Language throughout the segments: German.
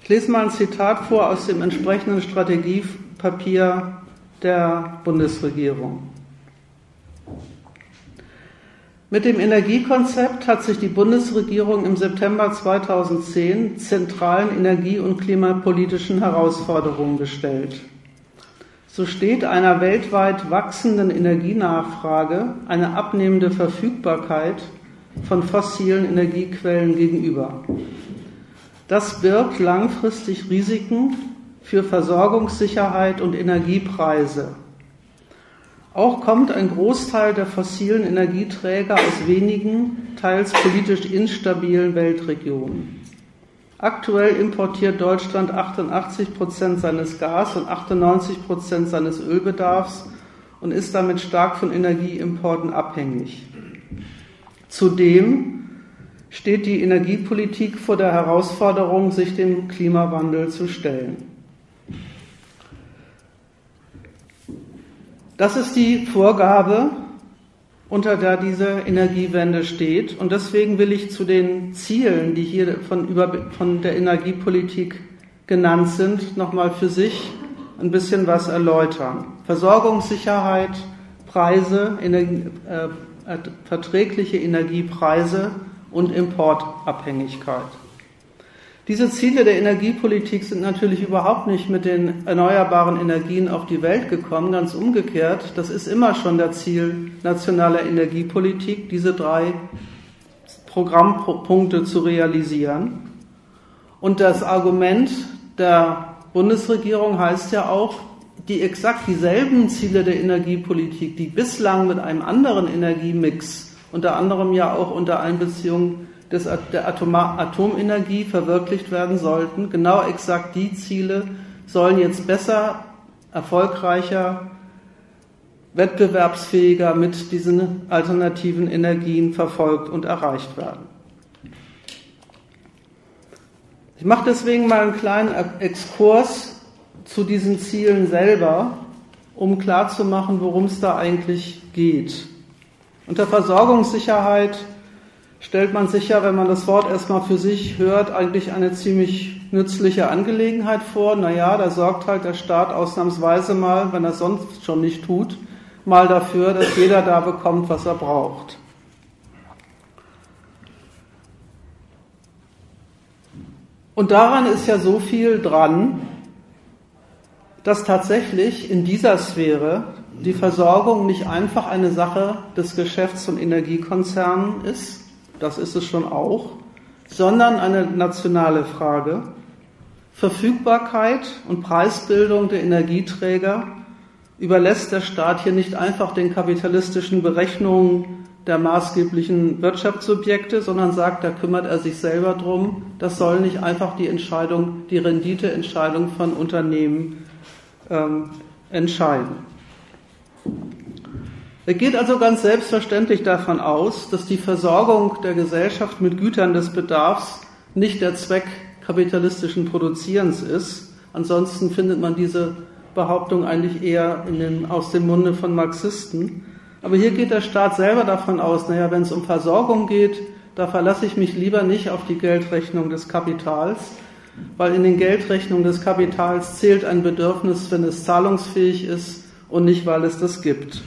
Ich lese mal ein Zitat vor aus dem entsprechenden Strategiepapier der Bundesregierung. Mit dem Energiekonzept hat sich die Bundesregierung im September 2010 zentralen energie- und klimapolitischen Herausforderungen gestellt. So steht einer weltweit wachsenden Energienachfrage eine abnehmende Verfügbarkeit von fossilen Energiequellen gegenüber. Das birgt langfristig Risiken für Versorgungssicherheit und Energiepreise. Auch kommt ein Großteil der fossilen Energieträger aus wenigen, teils politisch instabilen Weltregionen. Aktuell importiert Deutschland 88% seines Gas- und 98% seines Ölbedarfs und ist damit stark von Energieimporten abhängig. Zudem steht die Energiepolitik vor der Herausforderung, sich dem Klimawandel zu stellen. Das ist die Vorgabe, unter der diese Energiewende steht. Und deswegen will ich zu den Zielen, die hier von der Energiepolitik genannt sind, nochmal für sich ein bisschen was erläutern. Versorgungssicherheit, Preise, verträgliche Energiepreise und Importabhängigkeit. Diese Ziele der Energiepolitik sind natürlich überhaupt nicht mit den erneuerbaren Energien auf die Welt gekommen, ganz umgekehrt. Das ist immer schon das Ziel nationaler Energiepolitik, diese 3 Programmpunkte zu realisieren. Und das Argument der Bundesregierung heißt ja auch, die exakt dieselben Ziele der Energiepolitik, die bislang mit einem anderen Energiemix, unter anderem ja auch unter Einbeziehung der Atomenergie verwirklicht werden sollten. Genau exakt die Ziele sollen jetzt besser, erfolgreicher, wettbewerbsfähiger mit diesen alternativen Energien verfolgt und erreicht werden. Ich mache deswegen mal einen kleinen Exkurs zu diesen Zielen selber, um klarzumachen, worum es da eigentlich geht. Unter Versorgungssicherheit stellt man sich ja, wenn man das Wort erstmal für sich hört, eigentlich eine ziemlich nützliche Angelegenheit vor. Naja, da sorgt halt der Staat ausnahmsweise mal, wenn er es sonst schon nicht tut, mal dafür, dass jeder da bekommt, was er braucht. Und daran ist ja so viel dran, dass tatsächlich in dieser Sphäre die Versorgung nicht einfach eine Sache des Geschäfts- von Energiekonzernen ist, das ist es schon auch, sondern eine nationale Frage. Verfügbarkeit und Preisbildung der Energieträger überlässt der Staat hier nicht einfach den kapitalistischen Berechnungen der maßgeblichen Wirtschaftssubjekte, sondern sagt, da kümmert er sich selber drum. Das soll nicht einfach die Renditeentscheidung von Unternehmen entscheiden. Er geht also ganz selbstverständlich davon aus, dass die Versorgung der Gesellschaft mit Gütern des Bedarfs nicht der Zweck kapitalistischen Produzierens ist. Ansonsten findet man diese Behauptung eigentlich eher aus dem Munde von Marxisten. Aber hier geht der Staat selber davon aus, wenn es um Versorgung geht, da verlasse ich mich lieber nicht auf die Geldrechnung des Kapitals, weil in den Geldrechnungen des Kapitals zählt ein Bedürfnis, wenn es zahlungsfähig ist und nicht, weil es das gibt.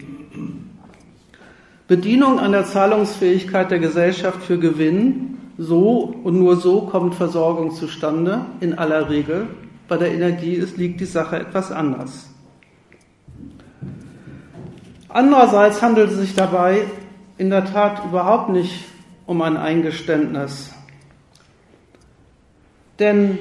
Bedienung an der Zahlungsfähigkeit der Gesellschaft für Gewinn, so und nur so kommt Versorgung zustande, in aller Regel. Bei der Energie liegt die Sache etwas anders. Andererseits handelt es sich dabei in der Tat überhaupt nicht um ein Eingeständnis. Denn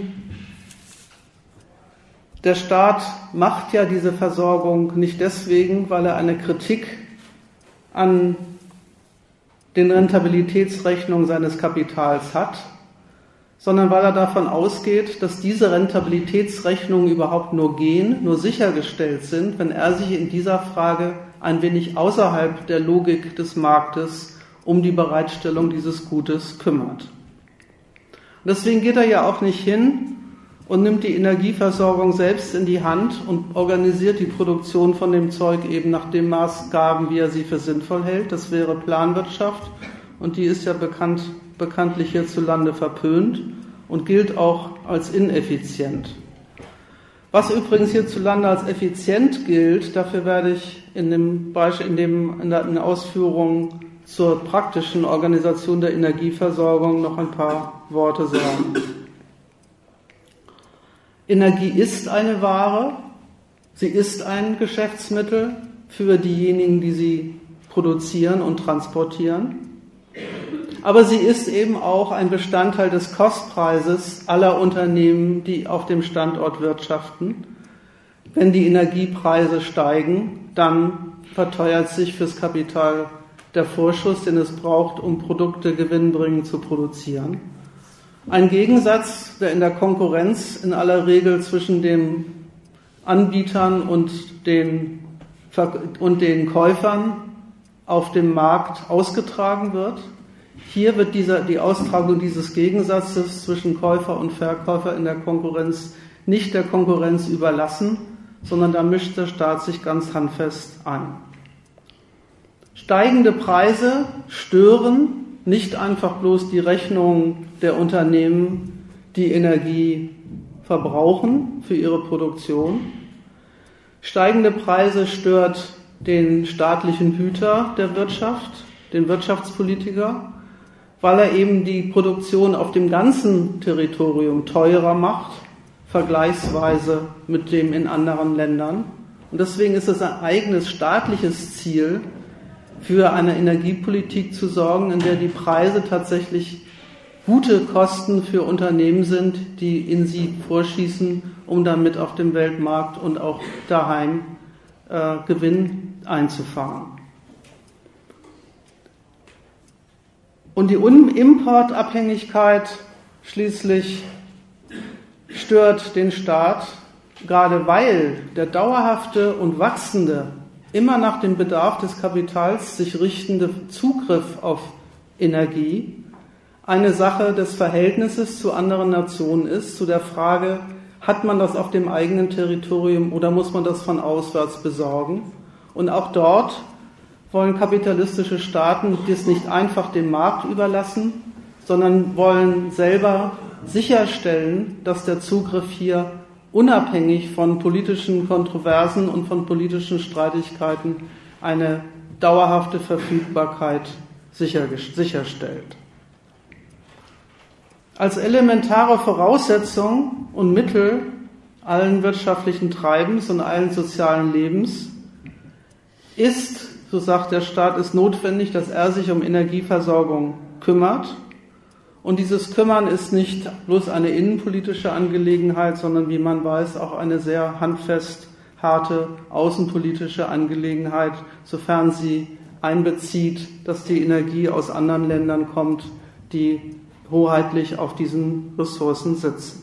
der Staat macht ja diese Versorgung nicht deswegen, weil er eine Kritik an den Rentabilitätsrechnungen seines Kapitals hat, sondern weil er davon ausgeht, dass diese Rentabilitätsrechnungen überhaupt nur sichergestellt sind, wenn er sich in dieser Frage ein wenig außerhalb der Logik des Marktes um die Bereitstellung dieses Gutes kümmert. Und deswegen geht er ja auch nicht hin und nimmt die Energieversorgung selbst in die Hand und organisiert die Produktion von dem Zeug eben nach den Maßgaben, wie er sie für sinnvoll hält. Das wäre Planwirtschaft und die ist ja bekanntlich hierzulande verpönt. und gilt auch als ineffizient. Was übrigens hierzulande als effizient gilt, dafür werde ich in den Ausführungen zur praktischen Organisation der Energieversorgung noch ein paar Worte sagen. Energie ist eine Ware, sie ist ein Geschäftsmittel für diejenigen, die sie produzieren und transportieren. Aber sie ist eben auch ein Bestandteil des Kostpreises aller Unternehmen, die auf dem Standort wirtschaften. Wenn die Energiepreise steigen, dann verteuert sich fürs Kapital der Vorschuss, den es braucht, um Produkte gewinnbringend zu produzieren. Ein Gegensatz, der in der Konkurrenz in aller Regel zwischen den Anbietern und den Käufern auf dem Markt ausgetragen wird. Hier wird die Austragung dieses Gegensatzes zwischen Käufer und Verkäufer in der Konkurrenz nicht der Konkurrenz überlassen, sondern da mischt der Staat sich ganz handfest ein. Steigende Preise stören nicht einfach bloß die Rechnung der Unternehmen, die Energie verbrauchen für ihre Produktion. Steigende Preise stört den staatlichen Hüter der Wirtschaft, den Wirtschaftspolitiker, weil er eben die Produktion auf dem ganzen Territorium teurer macht, vergleichsweise mit dem in anderen Ländern. Und deswegen ist es ein eigenes staatliches Ziel, für eine Energiepolitik zu sorgen, in der die Preise tatsächlich gute Kosten für Unternehmen sind, die in sie vorschießen, um damit auf dem Weltmarkt und auch daheim Gewinn einzufahren. Und die Importabhängigkeit schließlich stört den Staat, gerade weil der dauerhafte und wachsende, immer nach dem Bedarf des Kapitals sich richtende Zugriff auf Energie eine Sache des Verhältnisses zu anderen Nationen ist, zu der Frage, hat man das auf dem eigenen Territorium oder muss man das von auswärts besorgen? Und auch dort wollen kapitalistische Staaten das nicht einfach dem Markt überlassen, sondern wollen selber sicherstellen, dass der Zugriff hier unabhängig von politischen Kontroversen und von politischen Streitigkeiten eine dauerhafte Verfügbarkeit sicherstellt. Als elementare Voraussetzung und Mittel allen wirtschaftlichen Treibens und allen sozialen Lebens ist, so sagt der Staat, ist notwendig, dass er sich um Energieversorgung kümmert. Und dieses Kümmern ist nicht bloß eine innenpolitische Angelegenheit, sondern, wie man weiß, auch eine sehr handfest harte außenpolitische Angelegenheit, sofern sie einbezieht, dass die Energie aus anderen Ländern kommt, die hoheitlich auf diesen Ressourcen sitzen.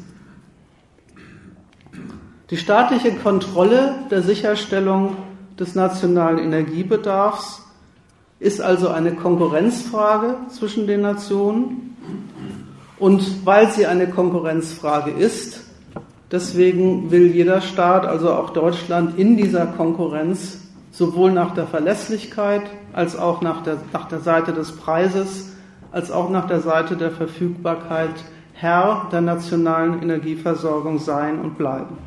Die staatliche Kontrolle der Sicherstellung des nationalen Energiebedarfs ist also eine Konkurrenzfrage zwischen den Nationen. Und weil sie eine Konkurrenzfrage ist, deswegen will jeder Staat, also auch Deutschland, in dieser Konkurrenz sowohl nach der Verlässlichkeit als auch nach der Seite des Preises, als auch nach der Seite der Verfügbarkeit Herr der nationalen Energieversorgung sein und bleiben.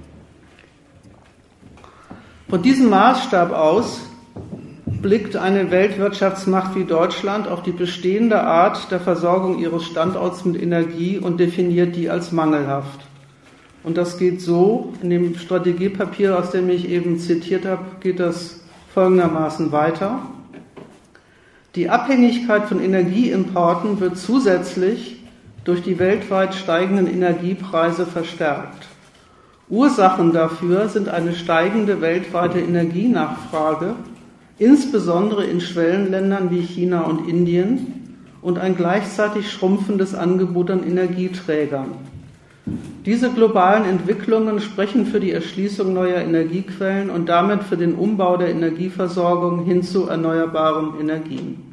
Von diesem Maßstab aus blickt eine Weltwirtschaftsmacht wie Deutschland auf die bestehende Art der Versorgung ihres Standorts mit Energie und definiert die als mangelhaft. Und das geht so, in dem Strategiepapier, aus dem ich eben zitiert habe, geht das folgendermaßen weiter. Die Abhängigkeit von Energieimporten wird zusätzlich durch die weltweit steigenden Energiepreise verstärkt. Ursachen dafür sind eine steigende weltweite Energienachfrage, insbesondere in Schwellenländern wie China und Indien, und ein gleichzeitig schrumpfendes Angebot an Energieträgern. Diese globalen Entwicklungen sprechen für die Erschließung neuer Energiequellen und damit für den Umbau der Energieversorgung hin zu erneuerbaren Energien.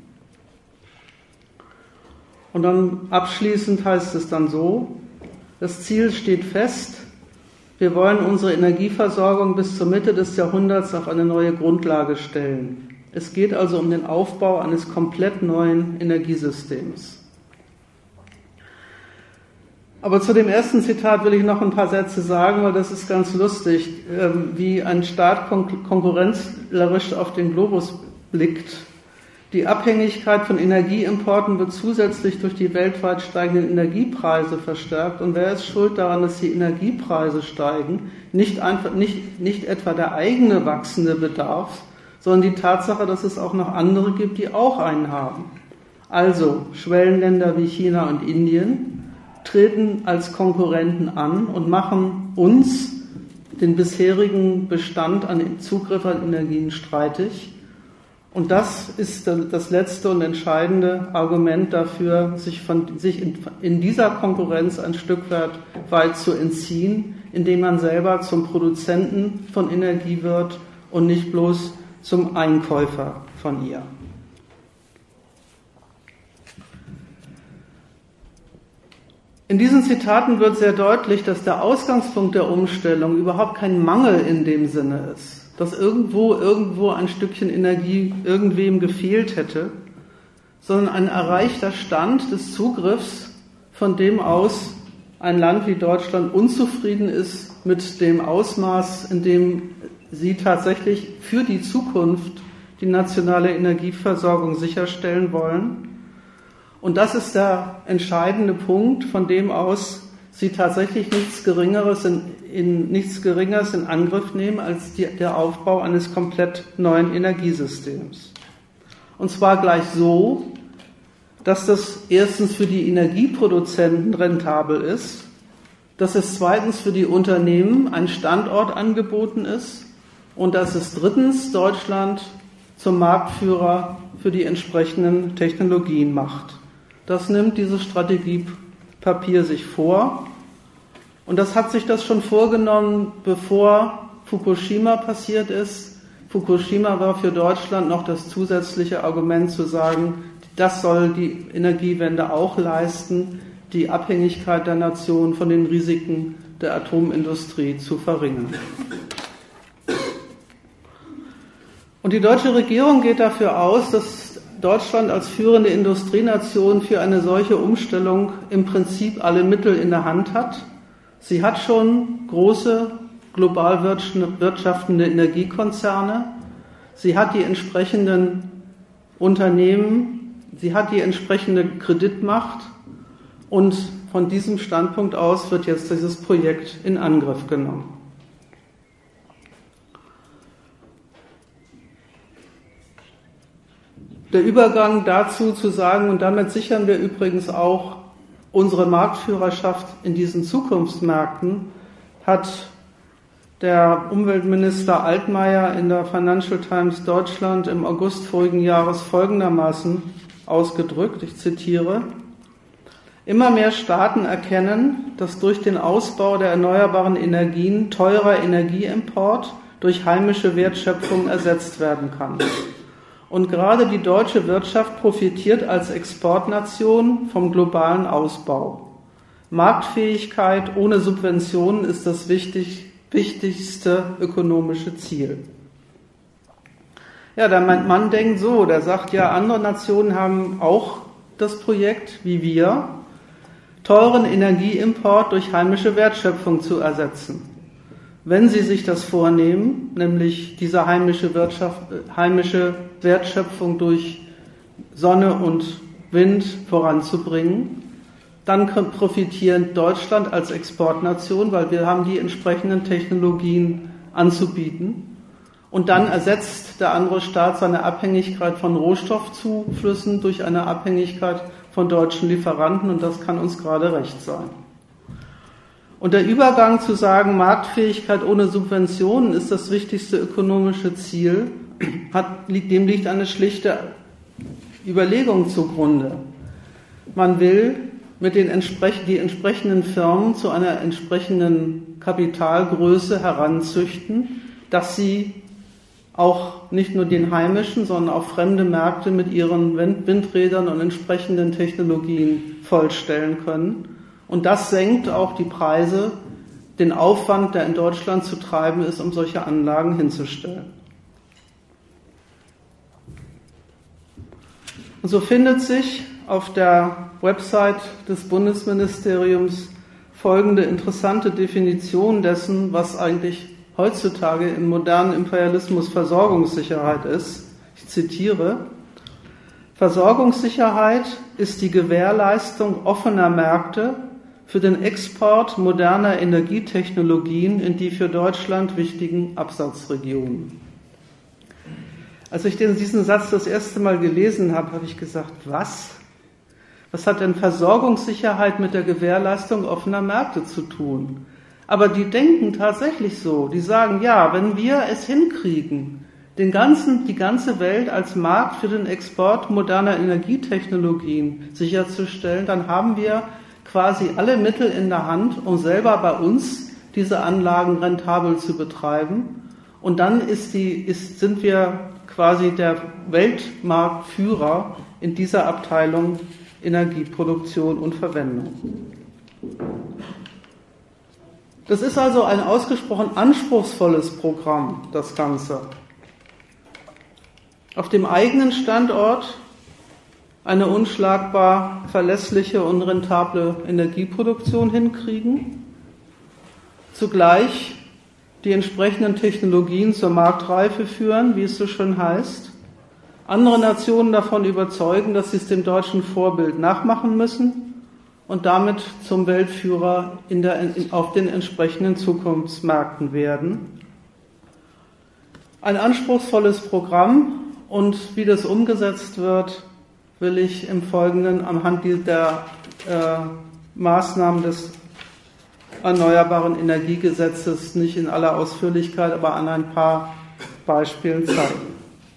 Und dann abschließend heißt es dann so, das Ziel steht fest, wir wollen unsere Energieversorgung bis zur Mitte des Jahrhunderts auf eine neue Grundlage stellen. Es geht also um den Aufbau eines komplett neuen Energiesystems. Aber zu dem ersten Zitat will ich noch ein paar Sätze sagen, weil das ist ganz lustig, wie ein Staat konkurrenzlerisch auf den Globus blickt. Die Abhängigkeit von Energieimporten wird zusätzlich durch die weltweit steigenden Energiepreise verstärkt. Und wer ist schuld daran, dass die Energiepreise steigen? Nicht etwa der eigene wachsende Bedarf, sondern die Tatsache, dass es auch noch andere gibt, die auch einen haben. Also Schwellenländer wie China und Indien treten als Konkurrenten an und machen uns den bisherigen Bestand an Zugriff an Energien streitig. Und das ist das letzte und entscheidende Argument dafür, sich in dieser Konkurrenz ein Stück weit zu entziehen, indem man selber zum Produzenten von Energie wird und nicht bloß zum Einkäufer von ihr. In diesen Zitaten wird sehr deutlich, dass der Ausgangspunkt der Umstellung überhaupt kein Mangel in dem Sinne ist, dass irgendwo ein Stückchen Energie irgendwem gefehlt hätte, sondern ein erreichter Stand des Zugriffs, von dem aus ein Land wie Deutschland unzufrieden ist mit dem Ausmaß, in dem sie tatsächlich für die Zukunft die nationale Energieversorgung sicherstellen wollen. Und das ist der entscheidende Punkt, von dem aus sie tatsächlich nichts Geringeres in Angriff nehmen als der Aufbau eines komplett neuen Energiesystems. Und zwar gleich so, dass das erstens für die Energieproduzenten rentabel ist, dass es zweitens für die Unternehmen ein Standort angeboten ist und dass es drittens Deutschland zum Marktführer für die entsprechenden Technologien macht. Das nimmt dieses Strategiepapier sich vor. Und das hat sich das schon vorgenommen, bevor Fukushima passiert ist. Fukushima war für Deutschland noch das zusätzliche Argument zu sagen, das soll die Energiewende auch leisten, die Abhängigkeit der Nation von den Risiken der Atomindustrie zu verringern. Und die deutsche Regierung geht dafür aus, dass Deutschland als führende Industrienation für eine solche Umstellung im Prinzip alle Mittel in der Hand hat. Sie hat schon große global wirtschaftende Energiekonzerne, sie hat die entsprechenden Unternehmen, sie hat die entsprechende Kreditmacht und von diesem Standpunkt aus wird jetzt dieses Projekt in Angriff genommen. Der Übergang dazu zu sagen, und damit sichern wir übrigens auch unsere Marktführerschaft in diesen Zukunftsmärkten, hat der Umweltminister Altmaier in der Financial Times Deutschland im August vorigen Jahres folgendermaßen ausgedrückt, ich zitiere: Immer mehr Staaten erkennen, dass durch den Ausbau der erneuerbaren Energien teurer Energieimport durch heimische Wertschöpfung ersetzt werden kann. Und gerade die deutsche Wirtschaft profitiert als Exportnation vom globalen Ausbau. Marktfähigkeit ohne Subventionen ist das wichtigste ökonomische Ziel. Ja, der Mann denkt so, der sagt, ja, andere Nationen haben auch das Projekt, wie wir, teuren Energieimport durch heimische Wertschöpfung zu ersetzen. Wenn sie sich das vornehmen, nämlich diese heimische Wertschöpfung durch Sonne und Wind voranzubringen, dann profitiert Deutschland als Exportnation, weil wir haben die entsprechenden Technologien anzubieten. Und dann ersetzt der andere Staat seine Abhängigkeit von Rohstoffzuflüssen durch eine Abhängigkeit von deutschen Lieferanten, und das kann uns gerade recht sein. Und der Übergang zu sagen, Marktfähigkeit ohne Subventionen ist das wichtigste ökonomische Ziel, dem liegt eine schlichte Überlegung zugrunde. Man will mit die entsprechenden Firmen zu einer entsprechenden Kapitalgröße heranzüchten, dass sie auch nicht nur den heimischen, sondern auch fremde Märkte mit ihren Windrädern und entsprechenden Technologien vollstellen können. Und das senkt auch die Preise, den Aufwand, der in Deutschland zu treiben ist, um solche Anlagen hinzustellen. Und so findet sich auf der Website des Bundesministeriums folgende interessante Definition dessen, was eigentlich heutzutage im modernen Imperialismus Versorgungssicherheit ist. Ich zitiere: Versorgungssicherheit ist die Gewährleistung offener Märkte für den Export moderner Energietechnologien in die für Deutschland wichtigen Absatzregionen. Als ich diesen Satz das erste Mal gelesen habe, habe ich gesagt, was? Was hat denn Versorgungssicherheit mit der Gewährleistung offener Märkte zu tun? Aber die denken tatsächlich so. Die sagen, ja, wenn wir es hinkriegen, die ganze Welt als Markt für den Export moderner Energietechnologien sicherzustellen, dann haben wir quasi alle Mittel in der Hand, um selber bei uns diese Anlagen rentabel zu betreiben. Und dann sind wir quasi der Weltmarktführer in dieser Abteilung Energieproduktion und Verwendung. Das ist also ein ausgesprochen anspruchsvolles Programm, das Ganze. Auf dem eigenen Standort eine unschlagbar verlässliche und rentable Energieproduktion hinkriegen, zugleich die entsprechenden Technologien zur Marktreife führen, wie es so schön heißt, andere Nationen davon überzeugen, dass sie es dem deutschen Vorbild nachmachen müssen und damit zum Weltführer auf den entsprechenden Zukunftsmärkten werden. Ein anspruchsvolles Programm, und wie das umgesetzt wird, will ich im Folgenden anhand der Maßnahmen des Erneuerbaren Energiegesetzes nicht in aller Ausführlichkeit, aber an ein paar Beispielen zeigen.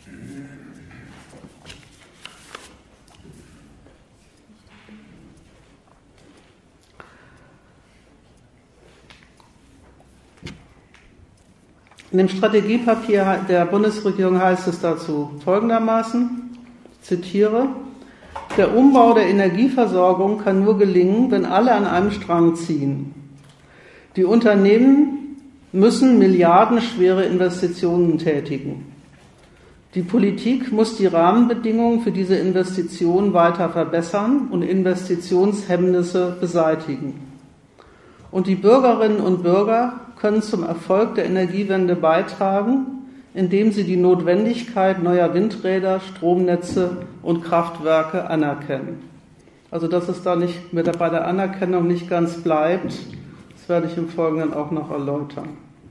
In dem Strategiepapier der Bundesregierung heißt es dazu folgendermaßen, ich zitiere: Der Umbau der Energieversorgung kann nur gelingen, wenn alle an einem Strang ziehen. Die Unternehmen müssen milliardenschwere Investitionen tätigen. Die Politik muss die Rahmenbedingungen für diese Investitionen weiter verbessern und Investitionshemmnisse beseitigen. Und die Bürgerinnen und Bürger können zum Erfolg der Energiewende beitragen, indem sie die Notwendigkeit neuer Windräder, Stromnetze und Kraftwerke anerkennen. Also dass es da nicht bei der Anerkennung nicht ganz bleibt, das werde ich im Folgenden auch noch erläutern.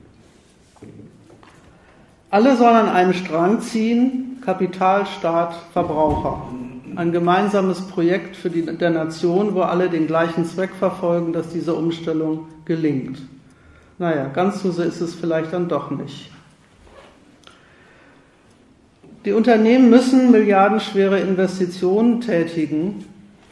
Alle sollen an einem Strang ziehen, Kapital, Staat, Verbraucher. Ein gemeinsames Projekt für der Nation, wo alle den gleichen Zweck verfolgen, dass diese Umstellung gelingt. Naja, ganz so ist es vielleicht dann doch nicht. Die Unternehmen müssen milliardenschwere Investitionen tätigen.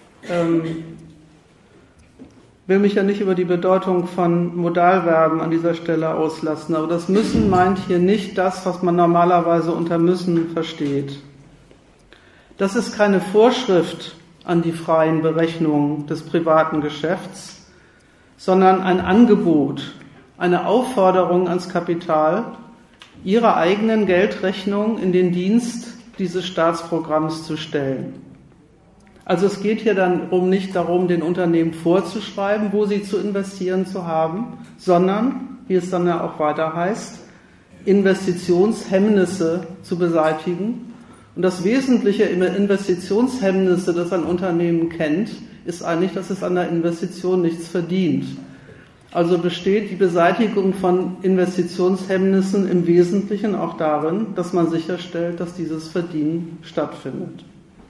Will mich ja nicht über die Bedeutung von Modalverben an dieser Stelle auslassen, aber das Müssen meint hier nicht das, was man normalerweise unter Müssen versteht. Das ist keine Vorschrift an die freien Berechnungen des privaten Geschäfts, sondern ein Angebot, eine Aufforderung ans Kapital, ihre eigenen Geldrechnungen in den Dienst dieses Staatsprogramms zu stellen. Also es geht hier dann nicht darum, den Unternehmen vorzuschreiben, wo sie zu investieren zu haben, sondern, wie es dann ja auch weiter heißt, Investitionshemmnisse zu beseitigen. Und das wesentliche Investitionshemmnisse, das ein Unternehmen kennt, ist eigentlich, dass es an der Investition nichts verdient. Also besteht die Beseitigung von Investitionshemmnissen im Wesentlichen auch darin, dass man sicherstellt, dass dieses Verdienen stattfindet.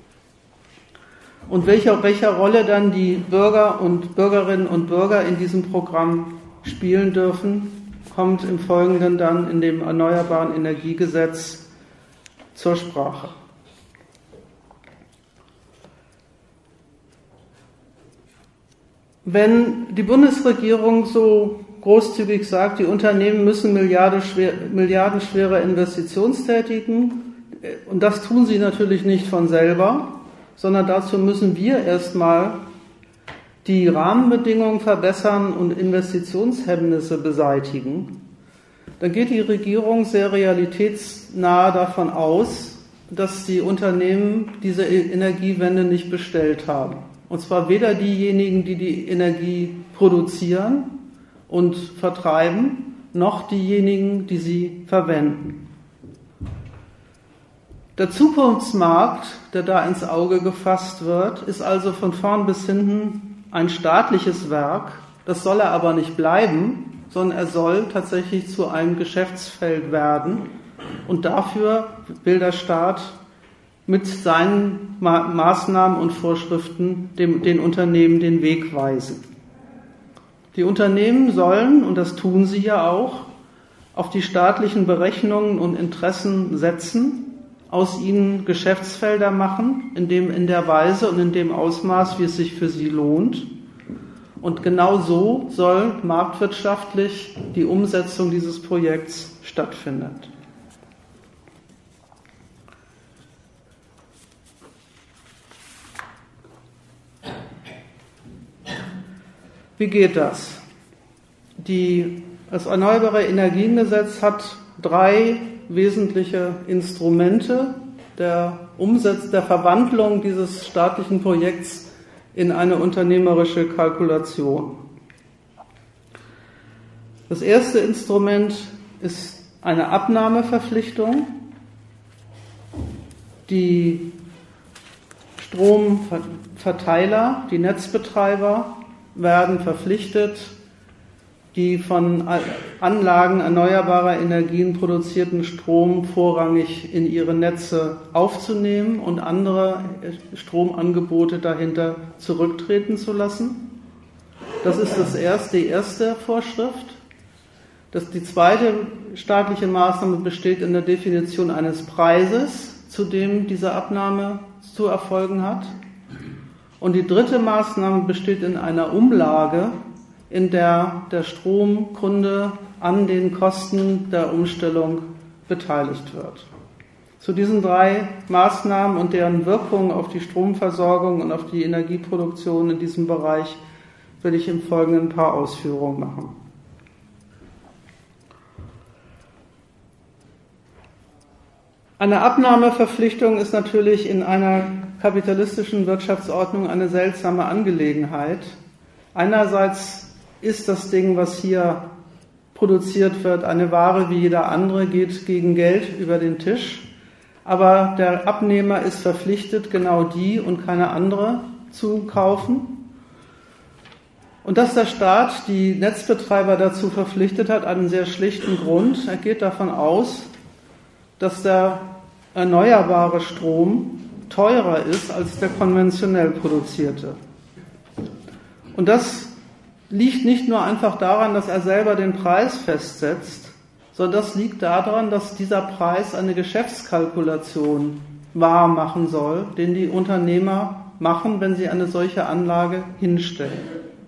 Und welche Rolle dann die Bürger und Bürgerinnen und Bürger in diesem Programm spielen dürfen, kommt im Folgenden dann in dem Erneuerbaren Energiegesetz zur Sprache. Wenn die Bundesregierung so großzügig sagt, die Unternehmen müssen milliardenschwere Investitionen tätigen, und das tun sie natürlich nicht von selber, sondern dazu müssen wir erstmal die Rahmenbedingungen verbessern und Investitionshemmnisse beseitigen, dann geht die Regierung sehr realitätsnah davon aus, dass die Unternehmen diese Energiewende nicht bestellt haben. Und zwar weder diejenigen, die die Energie produzieren und vertreiben, noch diejenigen, die sie verwenden. Der Zukunftsmarkt, der da ins Auge gefasst wird, ist also von vorn bis hinten ein staatliches Werk. Das soll er aber nicht bleiben, sondern er soll tatsächlich zu einem Geschäftsfeld werden. Und dafür will der Staat mit seinen Maßnahmen und Vorschriften den Unternehmen den Weg weisen. Die Unternehmen sollen, und das tun sie ja auch, auf die staatlichen Berechnungen und Interessen setzen, aus ihnen Geschäftsfelder machen, in der Weise und in dem Ausmaß, wie es sich für sie lohnt. Und genau so soll marktwirtschaftlich die Umsetzung dieses Projekts stattfinden. Wie geht das? Das Erneuerbare Energiengesetz hat 3 wesentliche Instrumente der Verwandlung dieses staatlichen Projekts in eine unternehmerische Kalkulation. Das erste Instrument ist eine Abnahmeverpflichtung. Die Stromverteiler, die Netzbetreiber werden verpflichtet, die von Anlagen erneuerbarer Energien produzierten Strom vorrangig in ihre Netze aufzunehmen und andere Stromangebote dahinter zurücktreten zu lassen. Das ist die erste Vorschrift. Die zweite staatliche Maßnahme besteht in der Definition eines Preises, zu dem diese Abnahme zu erfolgen hat. Und die dritte Maßnahme besteht in einer Umlage, in der der Stromkunde an den Kosten der Umstellung beteiligt wird. Zu diesen 3 Maßnahmen und deren Wirkung auf die Stromversorgung und auf die Energieproduktion in diesem Bereich will ich im Folgenden ein paar Ausführungen machen. Eine Abnahmeverpflichtung ist natürlich in einer kapitalistischen Wirtschaftsordnung eine seltsame Angelegenheit. Einerseits ist das Ding, was hier produziert wird, eine Ware wie jeder andere, geht gegen Geld über den Tisch. Aber der Abnehmer ist verpflichtet, genau die und keine andere zu kaufen. Und dass der Staat die Netzbetreiber dazu verpflichtet hat, einen sehr schlichten Grund. Er geht davon aus, dass der erneuerbare Strom teurer ist als der konventionell produzierte. Und das liegt nicht nur einfach daran, dass er selber den Preis festsetzt, sondern das liegt daran, dass dieser Preis eine Geschäftskalkulation wahr machen soll, den die Unternehmer machen, wenn sie eine solche Anlage hinstellen.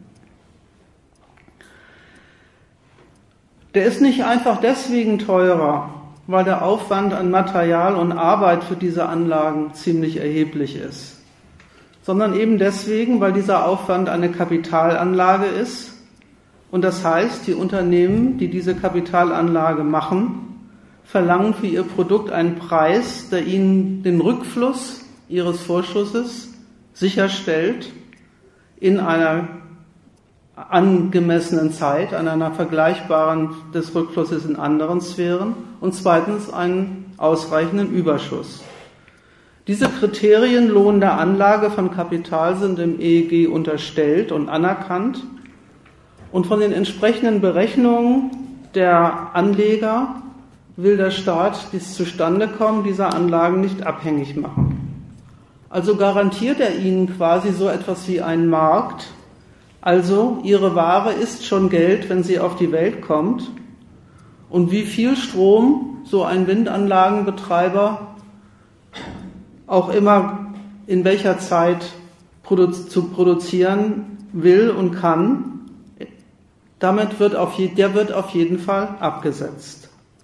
Der ist nicht einfach deswegen teurer, weil der Aufwand an Material und Arbeit für diese Anlagen ziemlich erheblich ist, sondern eben deswegen, weil dieser Aufwand eine Kapitalanlage ist und das heißt, die Unternehmen, die diese Kapitalanlage machen, verlangen für ihr Produkt einen Preis, der ihnen den Rückfluss ihres Vorschusses sicherstellt in einer angemessenen Zeit, an einer vergleichbaren des Rückflusses in anderen Sphären und zweitens einen ausreichenden Überschuss. Diese Kriterien Lohn der Anlage von Kapital sind im EEG unterstellt und anerkannt und von den entsprechenden Berechnungen der Anleger will der Staat dies Zustandekommen dieser Anlagen nicht abhängig machen. Also garantiert er ihnen quasi so etwas wie einen Markt, also ihre Ware ist schon Geld, wenn sie auf die Welt kommt und wie viel Strom so ein Windanlagenbetreiber auch immer in welcher Zeit zu produzieren will und kann, der wird auf jeden Fall abgesetzt.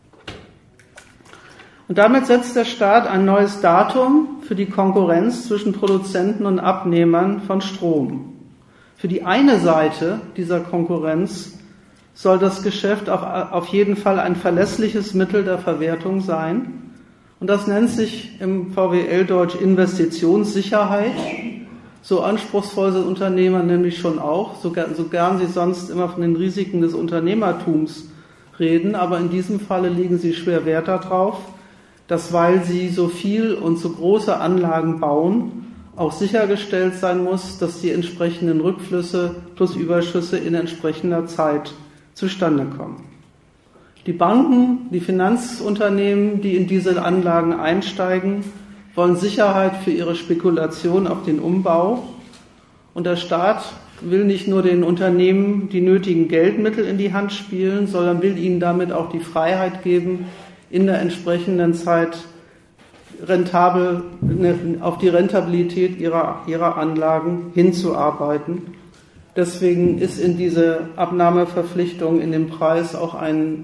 Und damit setzt der Staat ein neues Datum für die Konkurrenz zwischen Produzenten und Abnehmern von Strom. Für die eine Seite dieser Konkurrenz soll das Geschäft auf jeden Fall ein verlässliches Mittel der Verwertung sein. Und das nennt sich im VWL-Deutsch Investitionssicherheit. So anspruchsvoll sind Unternehmer nämlich schon auch, so gern sie sonst immer von den Risiken des Unternehmertums reden, aber in diesem Falle legen sie schwer Wert darauf, dass, weil sie so viel und so große Anlagen bauen, auch sichergestellt sein muss, dass die entsprechenden Rückflüsse plus Überschüsse in entsprechender Zeit zustande kommen. Die Banken, die Finanzunternehmen, die in diese Anlagen einsteigen, wollen Sicherheit für ihre Spekulation auf den Umbau. Und der Staat will nicht nur den Unternehmen die nötigen Geldmittel in die Hand spielen, sondern will ihnen damit auch die Freiheit geben, in der entsprechenden Zeit rentabel auf die Rentabilität ihrer Anlagen hinzuarbeiten. Deswegen ist in diese Abnahmeverpflichtung in dem Preis auch eine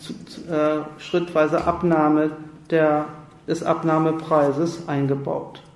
schrittweise Abnahme des Abnahmepreises eingebaut.